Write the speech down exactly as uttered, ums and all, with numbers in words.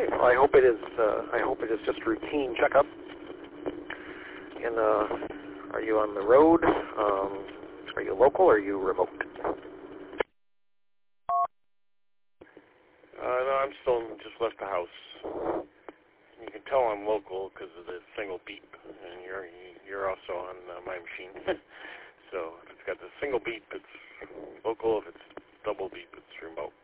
Okay. Well, I hope it is. Uh, I hope it is just a routine checkup. And uh, are you on the road? Um, are you local or are you remote? Uh, no, I'm still just left the house. You can tell I'm local because of the single beep, and you're you're also on uh, my machine. So if it's got the single beep, it's local. If it's double beep, it's remote.